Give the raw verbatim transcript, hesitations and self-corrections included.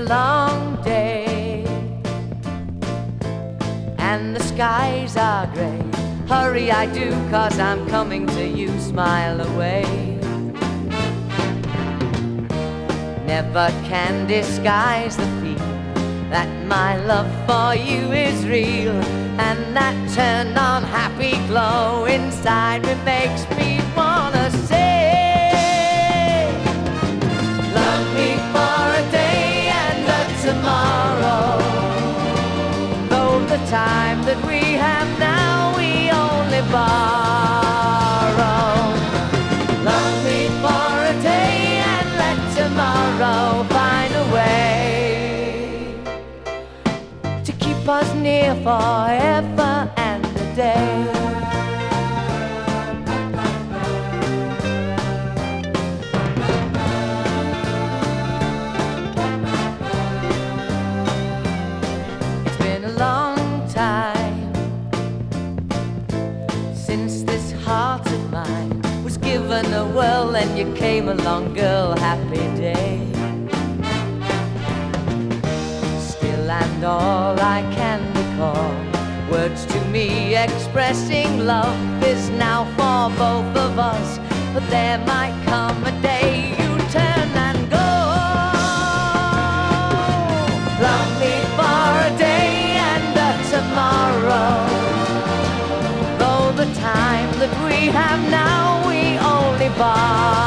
long day and the skies are grey. Hurry I do, 'cause I'm coming to you, smile away. Never can disguise the feel that my love for you is real, and that turn on happy glow inside me makes me wanna say, love me for a day and a tomorrow. Though the time that we have now we only borrow. Love me for a day and let tomorrow find a way to keep us near forever and a day. It's been a long time since this heart of mine was given a whirl, and you came along, girl, happy day. Still and all I can recall, words to me expressing love is now for both of us. But there might come a day you turn and go. Love me for a day and a tomorrow. Though the time that we have now we only borrow.